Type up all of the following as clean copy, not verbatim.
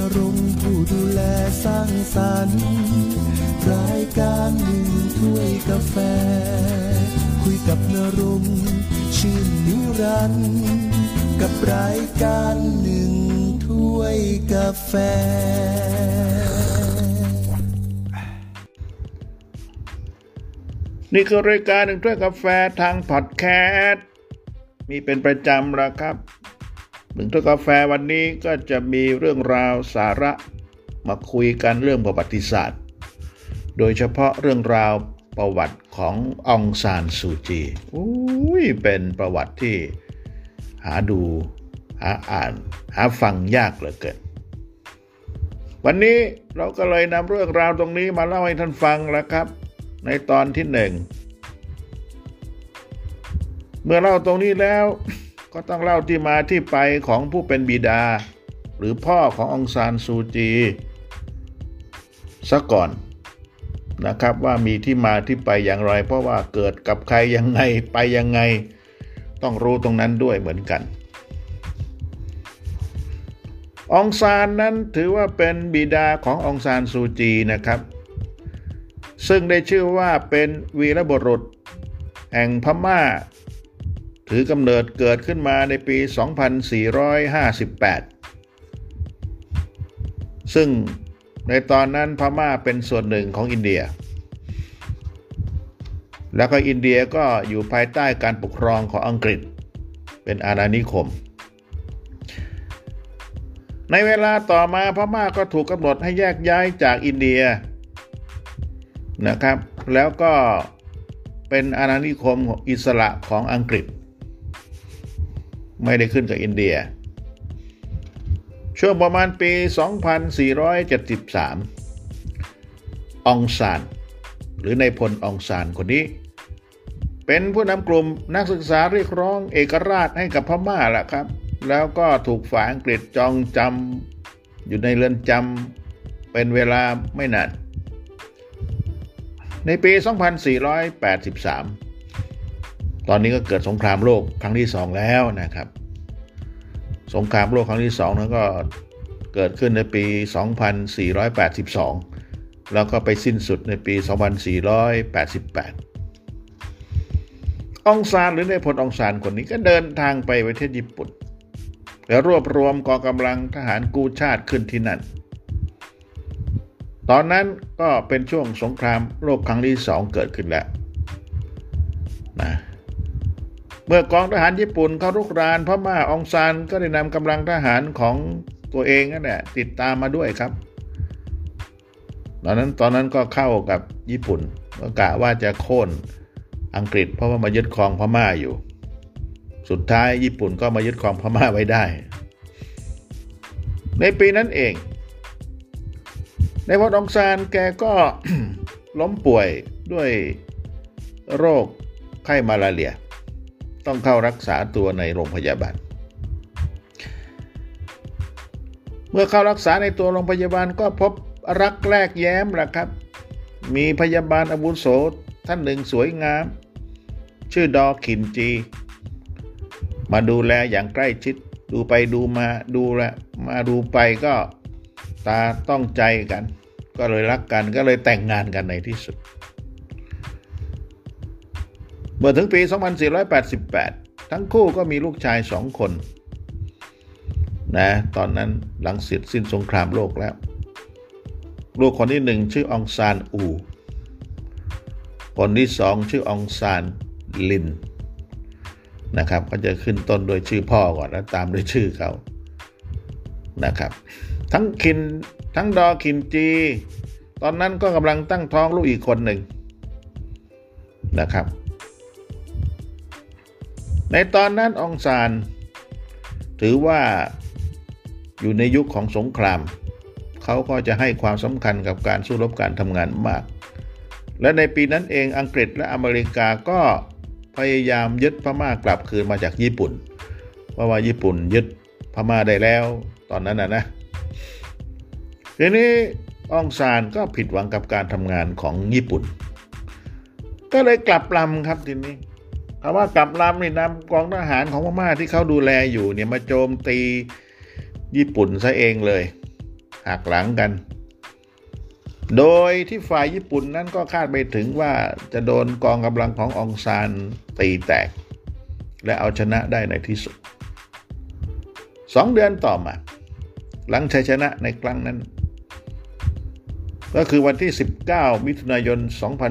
รงค์ผู้ดูแลสร้างสรรค์รายการหนึ่งถ้วยกาแฟคุยกับนรงค์ชื่นนิรันดร์กับรายการหนึ่งถ้วยกาแฟนี่คือรายการหนึ่งถ้วยกาแฟทางพอดแคสต์มีเป็นประจำแล้วครับหนึ่งถ้วยกาแฟวันนี้ก็จะมีเรื่องราวสาระมาคุยกันเรื่องประวัติศาสตร์โดยเฉพาะเรื่องราวประวัติขององซานซูจีเป็นประวัติที่หาดูหาอ่านหาฟังยากเหลือเกินวันนี้เราก็เลยนำเรื่องราวตรงนี้มาเล่าให้ท่านฟังแล้วครับในตอนที่1เมื่อเล่าตรงนี้แล้วก็ต้องเล่าที่มาที่ไปของผู้เป็นบิดาหรือพ่อขององซานซูจีซะก่อนนะครับว่ามีที่มาที่ไปอย่างไรเพราะว่าเกิดกับใครยังไงไปยังไงต้องรู้ตรงนั้นด้วยเหมือนกันองซานนั้นถือว่าเป็นบิดาขององซานซูจีนะครับซึ่งได้ชื่อว่าเป็นวีรบุรุษแห่งพม่าถือกำเนิดเกิดขึ้นมาในปี 2458 ซึ่งในตอนนั้นพม่าเป็นส่วนหนึ่งของอินเดียแล้วก็อินเดียก็อยู่ภายใต้การปกครองของอังกฤษเป็นอาณานิคมในเวลาต่อมาพม่าก็ถูกกำหนดให้แยกย้ายจากอินเดียนะครับแล้วก็เป็นอาณานิคมอิสระของอังกฤษไม่ได้ขึ้นกับอินเดียช่วงประมาณปี 2473 องซานหรือนายพลองซานคนนี้เป็นผู้นำกลุ่มนักศึกษาเรียกร้องเอกราชให้กับพม่าแหละครับแล้วก็ถูกฝ่ายอังกฤษจองจำอยู่ในเรือนจำเป็นเวลาไม่นานในปี 2483 ตอนนี้ก็เกิดสงครามโลกครั้งที่2แล้วนะครับสงครามโลกครั้งที่2นั้นก็เกิดขึ้นในปี 2482 แล้วก็ไปสิ้นสุดในปี 2488 องซานหรือนายพลองซานคนนี้ก็เดินทางไปประเทศญี่ปุ่นแล้วรวบรวมกองกำลังทหารกู้ชาติขึ้นที่นั่นตอนนั้นก็เป็นช่วงสงครามโลกครั้งที่2เกิดขึ้นแล้วนะเมื่อกองทหารญี่ปุ่นเข้ารุกรานพม่าองซานก็ได้นำกำลังทหารของตัวเองนั่นแหละติดตามมาด้วยครับตอนนั้นก็เข้ากับญี่ปุ่นก็กะว่าจะโค่นอังกฤษเพราะว่ามายึดครองพม่าอยู่สุดท้ายญี่ปุ่นก็มายึดครองพม่าไว้ได้ในปีนั้นเองในพลองซานแกก็ ล้มป่วยด้วยโรคไข้มาลาเรียต้องเข้ารักษาตัวในโรงพยาบาลเมื่อเข้ารักษาในตัวโรงพยาบาลก็พบรักแรกแย้มล่ะครับมีพยาบาลอาวุโสท่านหนึ่งสวยงามชื่อดอขินจีมาดูแลอย่างใกล้ชิดดูไปดูมาดูแลมาดูไปก็ตาต้องใจกันก็เลยรักกันก็เลยแต่งงานกันในที่สุดเมื่อถึงปี 2488 ทั้งคู่ก็มีลูกชาย2 คนนะตอนนั้นหลังสิ้นสงครามโลกแล้วลูกคนที่1ชื่อองซานอูคนที่2ชื่อองซานลินนะครับก็จะขึ้นต้นโดยชื่อพ่อก่อนแล้วตามด้วยชื่อเขานะครับทั้งดอขินจีตอนนั้นก็กำลังตั้งท้องลูกอีกคนหนึ่งนะครับในตอนนั้นองซานถือว่าอยู่ในยุคของสงครามเขาก็จะให้ความสำคัญกับการสู้รบการทำงานมากและในปีนั้นเองอังกฤษและอเมริกาก็พยายามยึดพม่ากลับคืนมาจากญี่ปุ่นเพราะว่าญี่ปุ่นยึดพม่าได้แล้วตอนนั้นนะทีนี้องซานก็ผิดหวังกับการทำงานของญี่ปุ่นก็เลยกลับลำครับทีนี้คำว่ากลับลำนี่นำกองทหารของพม่าที่เขาดูแลอยู่เนี่ยมาโจมตีญี่ปุ่นซะเองเลยหักหลังกันโดยที่ฝ่ายญี่ปุ่นนั้นก็คาดไม่ถึงว่าจะโดนกองกำลังขององซานตีแตกและเอาชนะได้ในที่สุด2 เดือนต่อมาหลังชัยชนะในครั้งนั้นก็คือวันที่19 มิถุนายน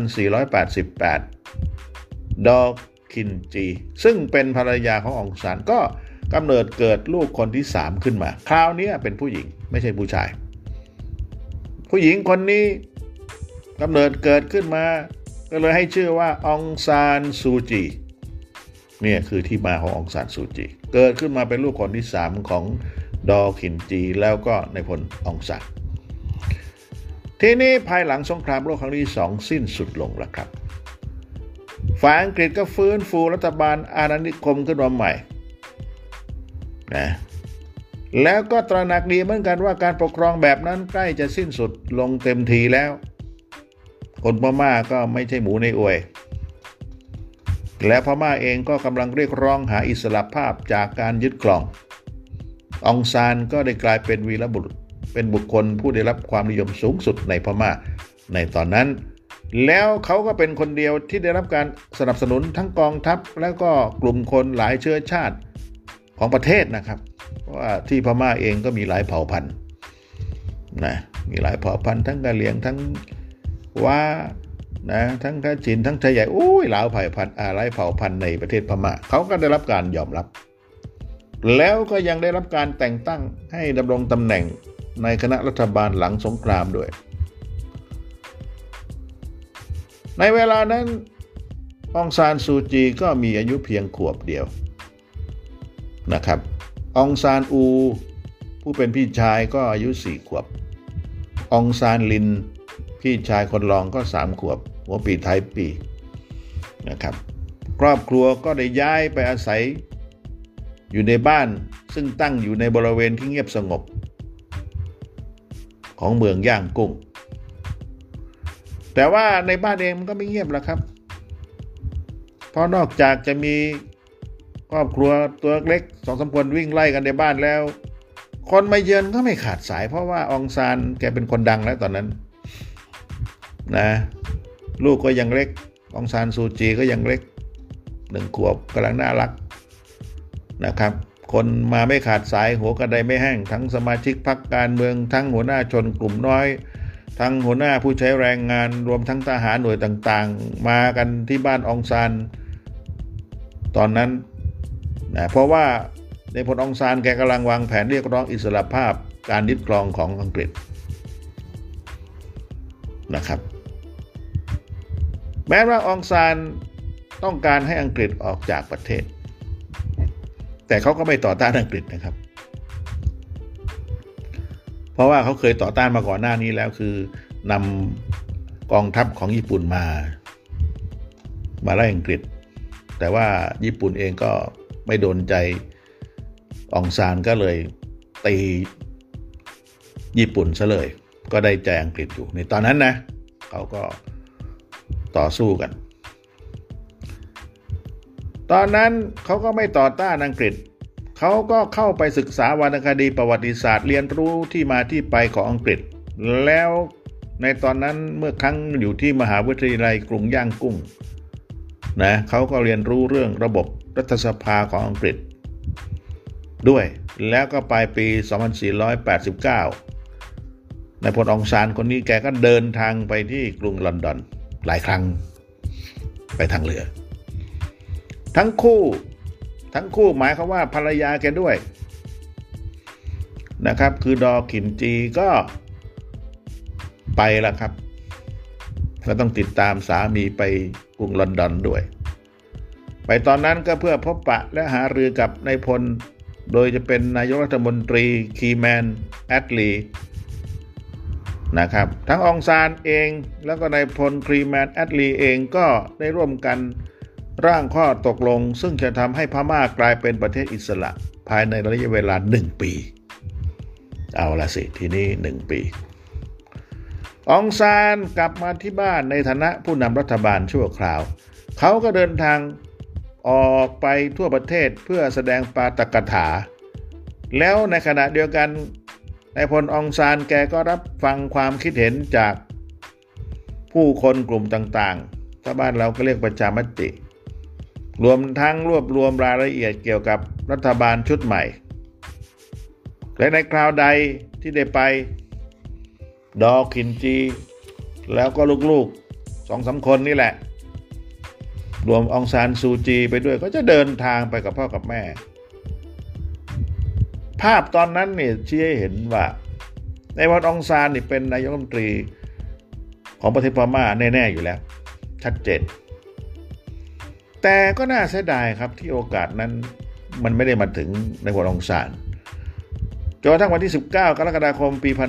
2488 ดอคินจีซึ่งเป็นภรรยาขององซานก็กำเนิดเกิดลูกคนที่3ขึ้นมาคราวนี้เป็นผู้หญิงไม่ใช่ผู้ชายผู้หญิงคนนี้กำเนิดเกิดขึ้นมาก็เลยให้ชื่อว่าองซานซูจีเนี่ยคือที่มาขององซานซูจีเกิดขึ้นมาเป็นลูกคนที่3ของดอคินจีแล้วก็นายพลองซานทีนี้ภายหลังสงครามโลกครั้งที่2สิ้นสุดลงแล้วครับฝ่ายอังกฤษก็ฟื้นฟูรัฐบาลอาณานิคมขึ้นมาใหม่นะแล้วก็ตระหนักดีเหมือนกันว่าการปกครองแบบนั้นใกล้จะสิ้นสุดลงเต็มทีแล้วคนพม่าก็ไม่ใช่หมูในอวยและพม่าเองก็กำลังเรียกร้องหาอิสรภาพจากการยึดครององซานก็ได้กลายเป็นวีรบุรุษเป็นบุคคลผู้ได้รับความนิยมสูงสุดในพม่าในตอนนั้นแล้วเขาก็เป็นคนเดียวที่ได้รับการสนับสนุนทั้งกองทัพแล้วก็กลุ่มคนหลายเชื้อชาติของประเทศนะครับเพราะว่าที่พม่าเองก็มีหลายเผ่าพันธุ์นะมีหลายเผ่าพันธุ์ทั้งกะเหรี่ยงทั้งว้านะทั้งกะจินทั้งไทยใหญ่หลายเผ่าพันธุ์ในประเทศพม่าเขาก็ได้รับการยอมรับแล้วก็ยังได้รับการแต่งตั้งให้ดำรงตำแหน่งในคณะรัฐบาลหลังสงครามด้วยในเวลานั้นองซานซูจีก็มีอายุเพียงขวบเดียวนะครับองซานอูผู้เป็นพี่ชายก็อายุ4 ขวบองซานลินพี่ชายคนรองก็3 ขวบหัวปีท้ายปีนะครับครอบครัวก็ได้ย้ายไปอาศัยอยู่ในบ้านซึ่งตั้งอยู่ในบริเวณที่เงียบสงบของเมืองย่างกุ้งแต่ว่าในบ้านเองมันก็ไม่เงียบแล้วครับเพราะนอกจากจะมีครอบครัวตัวเล็ก 2-3 คนวิ่งไล่กันในบ้านแล้วคนมาเยือนก็ไม่ขาดสายเพราะว่าองซานแกเป็นคนดังแล้วตอนนั้นนะลูกก็ยังเล็กองซานซูจีก็ยังเล็ก1 ขวบกำลังน่ารักนะครับคนมาไม่ขาดสายหัวกระไดไม่แห้งทั้งสมาชิกพรรคการเมืองทั้งหัวหน้าชนกลุ่มน้อยทั้งหัวหน้าผู้ใช้แรงงานรวมทั้งทหารหน่วยต่างๆมากันที่บ้านองซานตอนนั้นนะเพราะว่าในพลองซานแกกำลังวางแผนเรียกร้องอิสรภาพการยึดครองของอังกฤษนะครับแม้ว่าองซานต้องการให้อังกฤษออกจากประเทศแต่เขาก็ไม่ต่อต้านอังกฤษนะครับเพราะว่าเขาเคยต่อต้านมาก่อนหน้านี้แล้วคือนำกองทัพของญี่ปุ่นมาไล่อังกฤษแต่ว่าญี่ปุ่นเองก็ไม่โดนใจองซานก็เลยตีญี่ปุ่นซะเลยก็ได้ใจอังกฤษอยู่ในตอนนั้นนะเขาก็ต่อสู้กันตอนนั้นเขาก็ไม่ต่อต้านอังกฤษเขาก็เข้าไปศึกษาวรรณคดีประวัติศาสตร์เรียนรู้ที่มาที่ไปของอังกฤษแล้วในตอนนั้นเมื่อครั้งอยู่ที่มหาวิทยาลัยกรุงย่างกุ้งนะเขาก็เรียนรู้เรื่องระบบรัฐสภาของอังกฤษด้วยแล้วก็ปลายปี 2489 นายพลองซานคนนี้แกก็เดินทางไปที่กรุงลอนดอนหลายครั้งไปทางเรือทั้งคู่หมายความว่าภรรยาแกด้วยนะครับคือดอคินจีก็ไปแล้วครับก็ต้องติดตามสามีไปกรุงลอนดอนด้วยไปตอนนั้นก็เพื่อพบปะและหารือกับนายพลโดยจะเป็นนายกรัฐมนตรีคีแมนแอดลีนะครับทั้งองซานเองแล้วก็นายพลคีแมนแอดลีเองก็ได้ร่วมกันร่างข้อตกลงซึ่งจะทำให้พม่ากลายเป็นประเทศอิสระภายในระยะเวลา1 ปีเอาละสิทีนี้1 ปีองซานกลับมาที่บ้านในฐานะผู้นำรัฐบาลชั่วคราวเขาก็เดินทางออกไปทั่วประเทศเพื่อแสดงปาฐกถาแล้วในขณะเดียวกันนายพลองซานแกก็รับฟังความคิดเห็นจากผู้คนกลุ่มต่างๆถ้าบ้านเราก็เรียกประชามติรวมทั้งรวบรวมรายละเอียดเกี่ยวกับรัฐบาลชุดใหม่และในคราวใดที่ได้ไปดอคินจีแล้วก็ลูกๆ 2-3 คนนี่แหละรวมองซานซูจีไปด้วยก็จะเดินทางไปกับพ่อกับแม่ภาพตอนนั้นเนี่ยชี้ให้เห็นว่าในวันองซานนี่เป็นนายกรัฐมนตรีของประเทศพม่าแน่ๆอยู่แล้วชัดเจนแต่ก็น่าเสียดายครับที่โอกาสนั้นมันไม่ได้มาถึงในวันองซานจนกระทั่งวันที่19 กรกฎาคมปี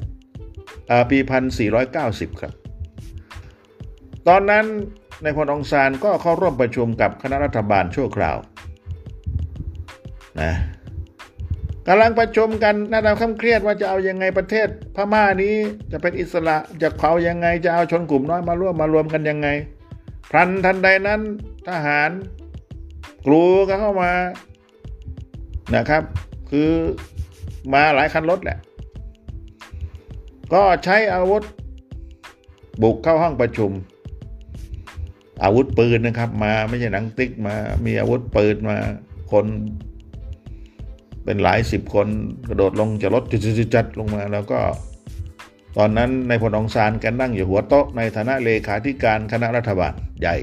1490ครับตอนนั้นในพลองซานก็เข้าร่วมประชุมกับคณะรัฐบาลชั่วคราวนะกำลังประชุมกันหน้าตาเคร่งเครียดว่าจะเอายังไงประเทศพม่านี้จะเป็นอิสระจะเขายังไงจะเอาชนกลุ่มน้อยมารวมกันยังไงทันใดนั้นทหารกรูกันเข้ามานะครับคือมาหลายคันรถแหละก็ใช้อาวุธบุกเข้าห้องประชุมอาวุธปืนนะครับมาไม่ใช่หนังติ๊กมามีอาวุธปืนมาคนเป็นหลายสิบคนกระโดดลงจากรถจัดลงมาแล้วก็ตอนนั้นนายพลองซานแกนั่งอยู่หัวโต๊ะในฐานะเลขาธิการคณะรัฐบาลใหญ่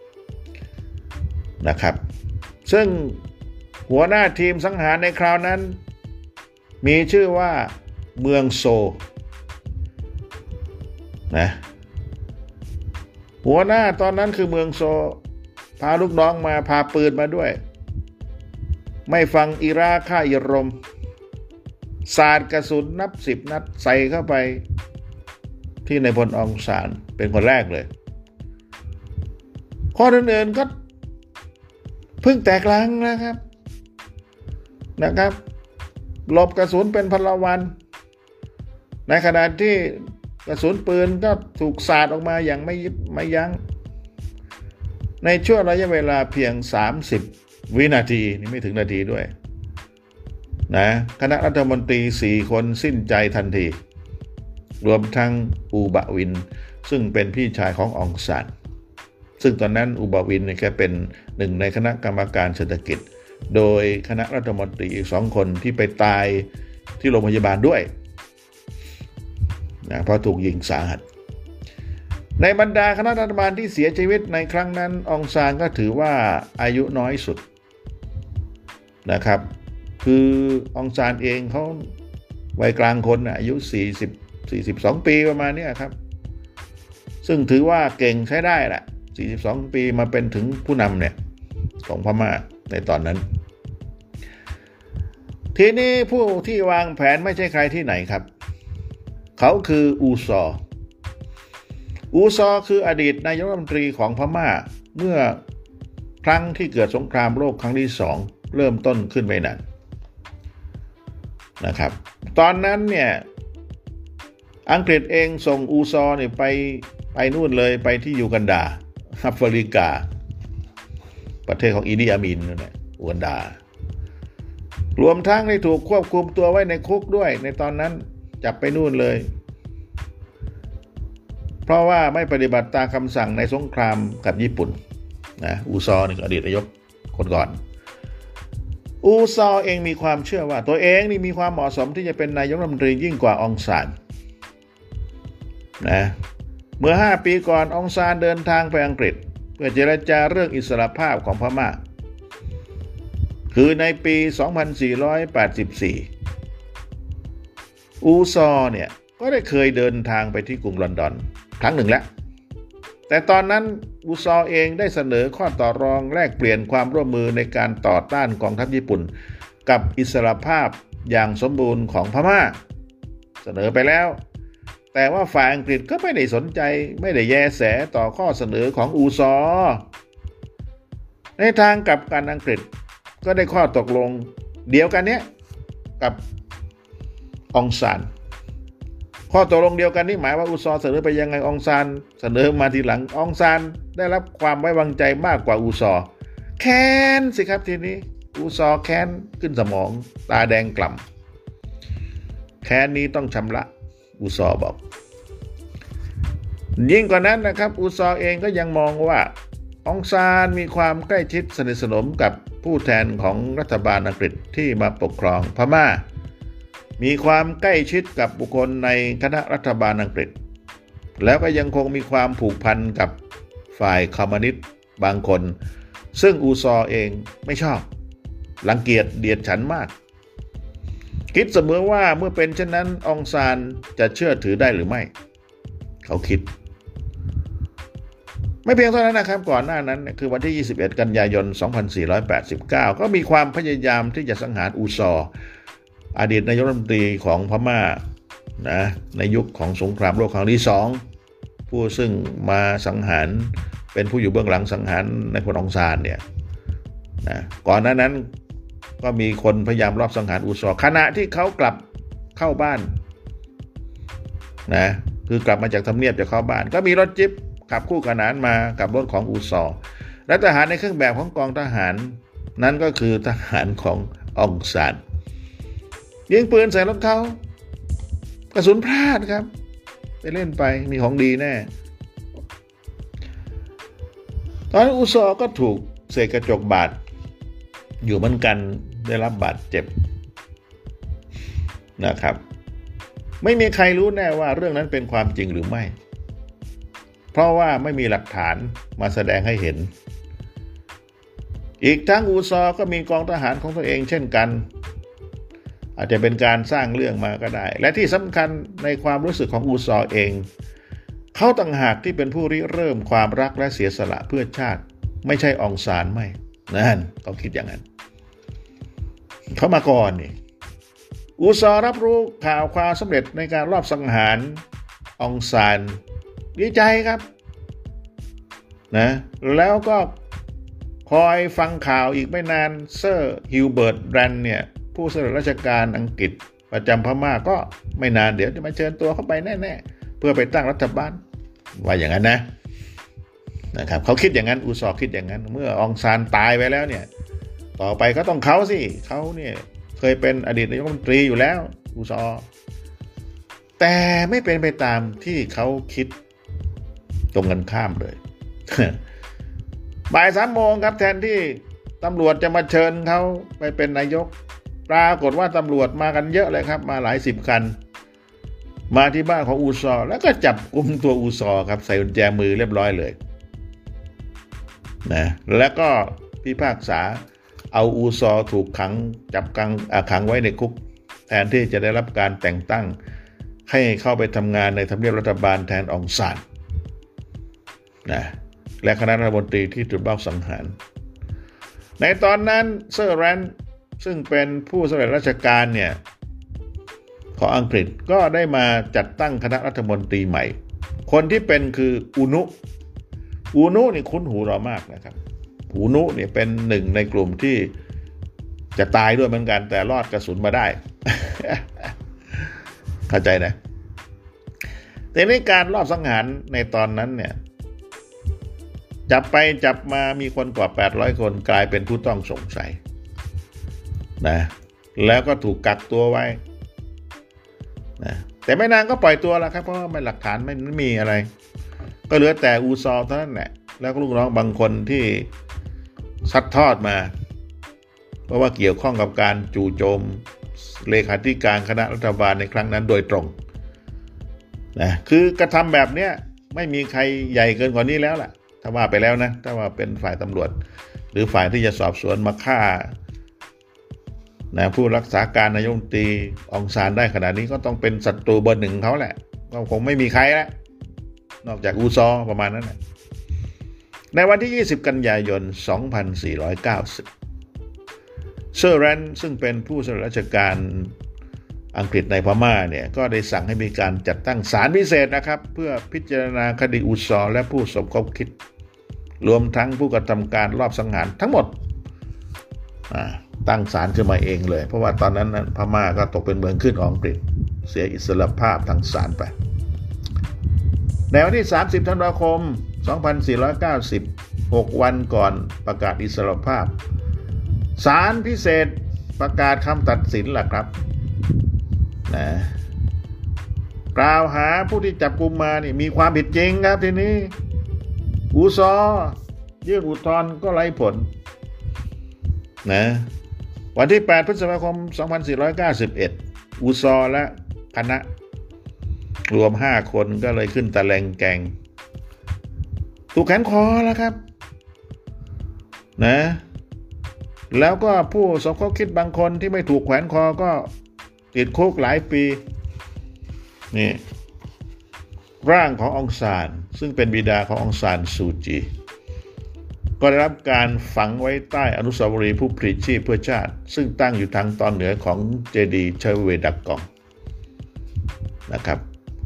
นะครับซึ่งหัวหน้าทีมสังหารในคราวนั้นมีชื่อว่าเมืองโซนะหัวหน้าตอนนั้นคือเมืองโซพาลูกน้องมาพาปืนมาด้วยไม่ฟังอิราค่าอิรมสาดกระสุนนับ10 นัดใส่เข้าไปที่นายพลองซานเป็นคนแรกเลยข้ออื่นๆก็เพิ่งแตกลังนะครับหลบกระสุนเป็นพลวันในขณะที่กระสุนปืนก็ถูกสาดออกมาอย่างไม่ยั้งในช่วงระยะเวลาเพียง30 วินาทีนี่ไม่ถึงนาทีด้วยนะคณะรัฐมนตรี4 คนสิ้นใจทันทีรวมทั้งอูบะวินซึ่งเป็นพี่ชายขององซานซึ่งตอนนั้นอูบะวินเนี่ยแค่เป็นหนึ่งในคณะกรรมการเศรษฐกิจโดยคณะรัฐมนตรีอีก2 คนที่ไปตายที่โรงพยาบาลด้วยนะเพราะถูกยิงสาหัสในบรรดาคณะรัฐบาลที่เสียชีวิตในครั้งนั้นองซานก็ถือว่าอายุน้อยสุดนะครับคือองซานเองเขาวัยกลางคนอายุ42 ปีประมาณนี้ครับซึ่งถือว่าเก่งใช้ได้แหละ42 ปีมาเป็นถึงผู้นำเนี่ยของพม่าในตอนนั้นทีนี้ผู้ที่วางแผนไม่ใช่ใครที่ไหนครับเขาคืออูซอคืออดีตนายกรัฐมนตรีของพม่าเมื่อครั้งที่เกิดสงครามโลกครั้งที่2เริ่มต้นขึ้นไปนั้นนะครับตอนนั้นเนี่ยอังกฤษเองส่งอูซอเนี่ยไปนู่นเลยไปที่ยูกันดาแอฟริกาประเทศของอีดีอามินนั่นแหละอูกันดารวมทั้งได้ถูกควบคุมตัวไว้ในคุกด้วยในตอนนั้นจับไปนู่นเลยเพราะว่าไม่ปฏิบัติตามคำสั่งในสงครามกับญี่ปุ่นนะอูซอนี่อดีตนายกคนก่อนอูซอเองมีความเชื่อว่าตัวเองนี่มีความเหมาะสมที่จะเป็นนายกรัฐมนตรียิ่งกว่าองซานนะเมื่อ5 ปีก่อนองซานเดินทางไปอังกฤษเพื่อเจรจาเรื่องอิสรภาพของพม่าคือในปี 2484 อูซอเนี่ยก็ได้เคยเดินทางไปที่กรุงลอนดอนครั้งหนึ่งแล้วแต่ตอนนั้นอูซอเองได้เสนอข้อต่อรองแลกเปลี่ยนความร่วมมือในการต่อต้านกองทัพญี่ปุ่นกับอิสรภาพอย่างสมบูรณ์ของพม่าเสนอไปแล้วแต่ว่าฝ่ายอังกฤษก็ไม่ได้สนใจไม่ได้แยแสต่อข้อเสนอของอูซอในทางกลับกันอังกฤษก็ได้ข้อตกลงเดียวกันเนี้ยกับองซานข้อตกลงเดียวกันนี่หมายว่าอูซอเสนอไปยังไงองซานเสนอมาทีหลังองซานได้รับความไว้วางใจมากกว่าอูซอแค้นสิครับทีนี้อูซอแค้นขึ้นสมองตาแดงกล่แค้นนี้ต้องชำระอูซอบอกยิ่งกว่านั้นนะครับอูซอเองก็ยังมองว่าองซานมีความใกล้ชิดสนิทสนมกับผู้แทนของรัฐบาลอังกฤษที่มาปกครองพม่ามีความใกล้ชิดกับบุคคลในคณะรัฐบาลอังกฤษแล้วก็ยังคงมีความผูกพันกับฝ่ายคอมมิวนิสต์บางคนซึ่งอูซอเองไม่ชอบรังเกียจเดียดฉันมากคิดเสมอว่าเมื่อเป็นเช่นนั้นองซานจะเชื่อถือได้หรือไม่เขาคิดไม่เพียงเท่านั้นนะครับก่อนหน้านั้นคือวันที่21กันยายน2489ก็มีความพยายามที่จะสังหารอูซออดีตนายกรัฐมนตรีของพม่านะในยุคของสงครามโลกครั้งที่2ผู้ซึ่งมาสังหารเป็นผู้อยู่เบื้องหลังสังหารในพลองซานเนี่ยนะก่อนหน้านั้นก็มีคนพยายามรอบสังหารอูซอขณะที่เขากลับเข้าบ้านนะคือกลับมาจากทำเนียบจะเข้าบ้านก็มีรถจิ๊บขับคู่ขนานมากับรถของอูซอและทหารในเครื่องแบบของกองทหารนั้นก็คือทหารขององซานยิงปืนใส่รถเขากระสุนพลาดครับไปเล่นไปมีของดีแน่ตอนนั้นอูซอก็ถูกเศษกระจกบาดอยู่เหมือนกันได้รับบาดเจ็บนะครับไม่มีใครรู้แน่ว่าเรื่องนั้นเป็นความจริงหรือไม่เพราะว่าไม่มีหลักฐานมาแสดงให้เห็นอีกทั้งอูซอก็มีกองทหารของตัวเองเช่นกันอาจจะเป็นการสร้างเรื่องมาก็ได้และที่สำคัญในความรู้สึกของอูซอเองเขาต่างหากที่เป็นผู้ริเริ่มความรักและเสียสละเพื่อชาติไม่ใช่องซานไม่นั่นเขาคิดอย่างนั้นเขามาก่อนนี่อูซอรับรู้ข่าวความสำเร็จในการลอบสังหารองซานดีใจครับนะแล้วก็คอยฟังข่าวอีกไม่นานเซอร์ฮิวเบิร์ตแรนเนี่ยผู้สำเร็จราชการอังกฤษประจำพม่าก็ไม่นานเดี๋ยวจะมาเชิญตัวเข้าไปแน่ๆเพื่อไปตั้งรัฐบาลว่าอย่างนั้นนะครับเขาคิดอย่างนั้นอูซอคิดอย่างนั้นเมื่อองซานตายไปแล้วเนี่ยต่อไปก็ต้องเขาสิเขาเนี่ยเคยเป็นอดีตนายกรัฐมนตรีอยู่แล้วอูซอแต่ไม่เป็นไปตามที่เขาคิดตรงกันข้ามเลย บ่าย 3 โมงครับแทนที่ตำรวจจะมาเชิญเขาไปเป็นนายกปรากฏว่าตำรวจมากันเยอะเลยครับมาหลาย10 คันมาที่บ้านของอูซอแล้วก็จับกุมตัวอูซอครับใส่กุญแจมือเรียบร้อยเลยนะแล้วก็พิพากษาเอาอูซอถูกขังไว้ในคุกแทนที่จะได้รับการแต่งตั้งให้เข้าไปทำงานในทำเนียบรัฐบาลแทนองซานนะและคณะรัฐมนตรีที่ถูกลอบสังหารในตอนนั้นเซอร์แรนซึ่งเป็นผู้สำเร็จราชการเนี่ยของอังกฤษก็ได้มาจัดตั้งคณะรัฐมนตรีใหม่คนที่เป็นคืออูนุนี่คุ้นหูเรามากนะครับอูนุเนี่ยเป็นหนึ่งในกลุ่มที่จะตายด้วยเหมือนกันแต่รอดกระสุนมาได้ เข้าใจนะแต่ในการลอบสังหารในตอนนั้นเนี่ยจับไปจับมามีคนกว่า800 คนกลายเป็นผู้ต้องสงสัยนะแล้วก็ถูกกักตัวไว้นะแต่ไม่นานก็ปล่อยตัวแล้วครับเพราะว่าหลักฐานไม่มีอะไรก็เหลือแต่อูซอเท่านั้นแหละแล้วก็ลูกน้องบางคนที่ซัดทอดมาเพราะว่าเกี่ยวข้องกับการจู่โจมเลขาธิการคณะรัฐบาลในครั้งนั้นโดยตรงนะคือกระทำแบบเนี้ยไม่มีใครใหญ่เกินกว่านี้แล้วล่ะถ้าว่าไปแล้วนะถ้าว่าเป็นฝ่ายตำรวจหรือฝ่ายที่จะสอบสวนมาฆ่านะผู้รักษาการนายกรัฐมนตรีองซานได้ขนาดนี้ก็ต้องเป็นศัตรูเบอร์ 1เขาแหละก็คงไม่มีใครแล้วนอกจากอูซอประมาณนั้นแหละในวันที่20 กันยายน 2490เซอร์แรนซึ่งเป็นผู้สำเร็จราชการอังกฤษในพม่าเนี่ยก็ได้สั่งให้มีการจัดตั้งศาลพิเศษนะครับเพื่อพิจารณาคดีอูซอและผู้สมคบคิดรวมทั้งผู้กระทำการลอบสังหารทั้งหมดตั้งศาลขึ้นมาเองเลยเพราะว่าตอนนั้นพม่าก็ตกเป็นเมืองขึ้นของอังกฤษเสียอิสรภาพทางศาลไปในวันที่30 ธันวาคม 2490 6 วันก่อนประกาศอิสรภาพศาลพิเศษประกาศคำตัดสินล่ะครับนะกล่าวหาผู้ที่จับกุมมานี่มีความผิดจริงครับทีนี้อุซอยื่นอุทธรณ์ก็ไร้ผลนะวันที่8พฤษภาคม2491อุซอและคณะรวม5คนก็เลยขึ้นตะแลงแกงถูกแขวนคอแล้วครับนะแล้วก็ผู้สมคบคิดบางคนที่ไม่ถูกแขวนคอก็ติดคุกหลายปีนี่ร่างขององซานซึ่งเป็นบิดาขององซานซูจีก็ได้รับการฝังไว้ใต้อนุสาวรีย์ผู้พลีชีพเพื่อชาติซึ่งตั้งอยู่ทางตอนเหนือของเจดีย์ชเวดากองนะครับ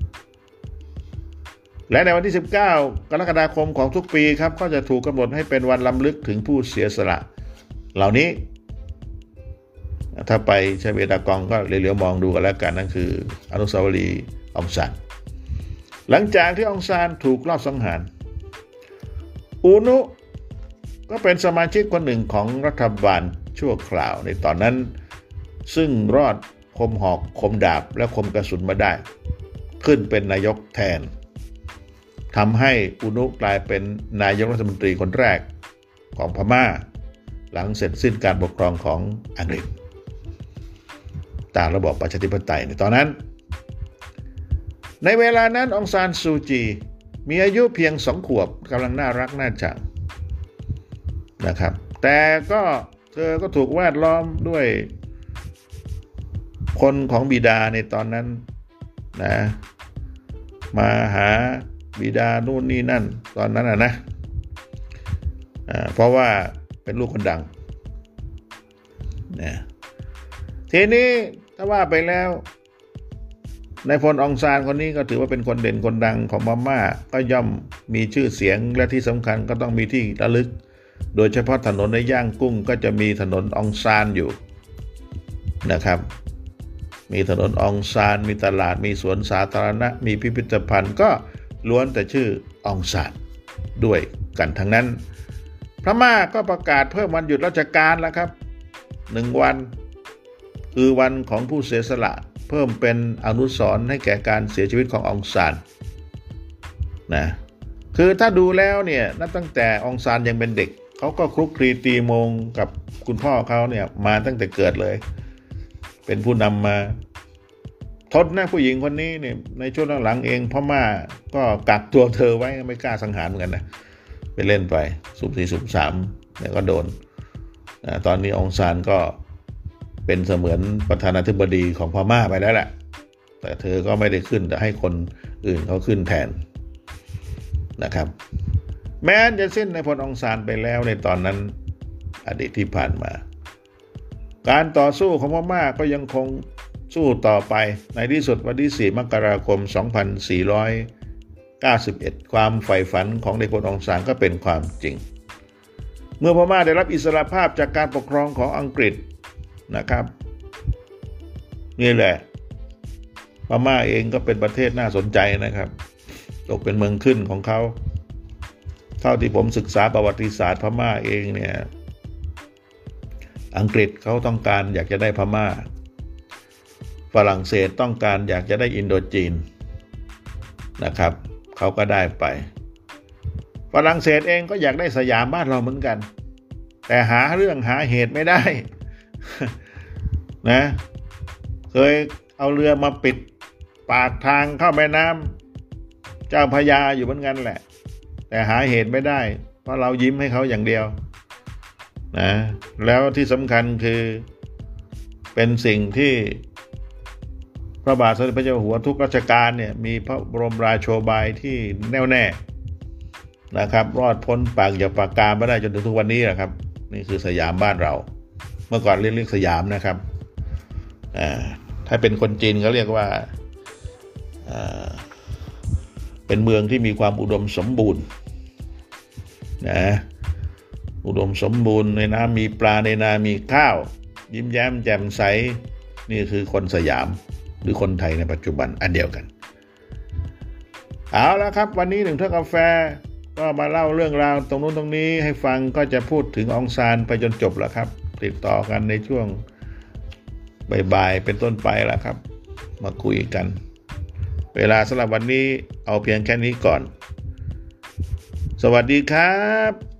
และในวันที่19กรกฎาคมของทุกปีครับก็จะถูกกำหนดให้เป็นวันรำลึกถึงผู้เสียสละเหล่านี้ถ้าไปชเวดากองก็เหลียวมองดูกันแล้วกันนั่นคืออนุสาวรีย์องซานหลังจากที่องซานถูกลอบสังหารอูนุก็เป็นสมาชิกคนหนึ่งของรัฐบาลชั่วคราวในตอนนั้นซึ่งรอดคมหอกคมดาบและคมกระสุนมาได้ขึ้นเป็นนายกแทนทำให้อูนุกลายเป็นนายกรัฐมนตรีคนแรกของพม่าหลังเสร็จสิ้นการปกครองของอังกฤษตามระบอบประชาธิปไตยในตอนนั้นในเวลานั้นองซานซูจีมีอายุเพียง2 ขวบกำลังน่ารักน่าชังนะครับแต่ก็เธอก็ถูกแวดล้อมด้วยคนของบิดาในตอนนั้นนะมาหาบิดานู่นนี่นั่นตอนนั้นนะเพราะว่าเป็นลูกคนดังนะทีนี้ถ้าว่าไปแล้วนายพลองซานคนนี้ก็ถือว่าเป็นคนเด่นคนดังของพม่าก็ย่อมมีชื่อเสียงและที่สำคัญก็ต้องมีที่ระลึกโดยเฉพาะถนนในย่างกุ้งก็จะมีถนนองซานอยู่นะครับมีถนนองซานมีตลาดมีสวนสาธารณะมีพิพิธภัณฑ์ก็ล้วนแต่ชื่อองซานด้วยกันทั้งนั้นพม่าก็ประกาศเพิ่มวันหยุดราชการแล้วครับ1 วันคือวันของผู้เสียสละเพิ่มเป็นอนุสรณ์ให้แก่การเสียชีวิตขององซานนะคือถ้าดูแล้วเนี่ยนับตั้งแต่องซานยังเป็นเด็กเขาก็คลุกคลีตีมงกับคุณพ่อเขาเนี่ยมาตั้งแต่เกิดเลยเป็นผู้นำมาทนนะผู้หญิงคนนี้เนี่ยในช่วงหลังเองพม่าก็กักตัวเธอไว้ไม่กล้าสังหารเหมือนกันนะไปเล่นไปสุ่ม4สุ่ม3เนี่ยก็โดนตอนนี้องซานก็เป็นเสมือนประธานาธิบดีของพม่าไปแล้วแหละแต่เธอก็ไม่ได้ขึ้นแต่ให้คนอื่นเขาขึ้นแทนนะครับแม้จะสิ้นนายพลองซานไปแล้วในตอนนั้นอดีตที่ผ่านมาการต่อสู้ของพม่าก็ยังคงสู้ต่อไปในที่สุดวันที่4 มกราคม 2491ความใฝ่ฝันของนายพลองซานก็เป็นความจริงเมื่อพม่าได้รับอิสรภาพจากการปกครองของอังกฤษนะครับนี่แหละพม่าเองก็เป็นประเทศน่าสนใจนะครับตกเป็นเมืองขึ้นของเขาเท่าที่ผมศึกษาประวัติศาสตร์พม่าเองเนี่ยอังกฤษเขาต้องการอยากจะได้พม่าฝรั่งเศสต้องการอยากจะได้อินโดจีนนะครับเขาก็ได้ไปฝรั่งเศสเองก็อยากได้สยามบ้านเราเหมือนกันแต่หาเหตุไม่ได้นะเคยเอาเรือมาปิดปากทางเข้าแม่น้ำเจ้าพระยาอยู่เหมือนกันแหละแต่หาเหตุไม่ได้เพราะเรายิ้มให้เขาอย่างเดียวนะแล้วที่สำคัญคือเป็นสิ่งที่พระบาทสมเด็จพระเจ้าอยู่หัวทุกรัชกาลเนี่ยมีพระบรมราโชบายที่แน่วแน่นะครับรอดพ้นปากเหยียบปากกามาได้จนถึงทุกวันนี้แหละครับนี่คือสยามบ้านเราเมื่อก่อนเรียกสยามนะครับถ้าเป็นคนจีนเขาเรียกว่าเป็นเมืองที่มีความอุดมสมบูรณ์นะอุดมสมบูรณ์ในน้ำมีปลาในนามีข้าวยิ้มแย้มแจ่มใสนี่คือคนสยามหรือคนไทยในปัจจุบันอันเดียวกันเอาละครับวันนี้1 ถ้วยกาแฟก็มาเล่าเรื่องราวตรงนู้นตรงนี้ให้ฟังก็จะพูดถึงองซานไปจนจบแล้วครับติดต่อกันในช่วงบ่ายๆเป็นต้นไปแล้วครับมาคุยกันเวลาสำหรับวันนี้เอาเพียงแค่นี้ก่อนสวัสดีครับ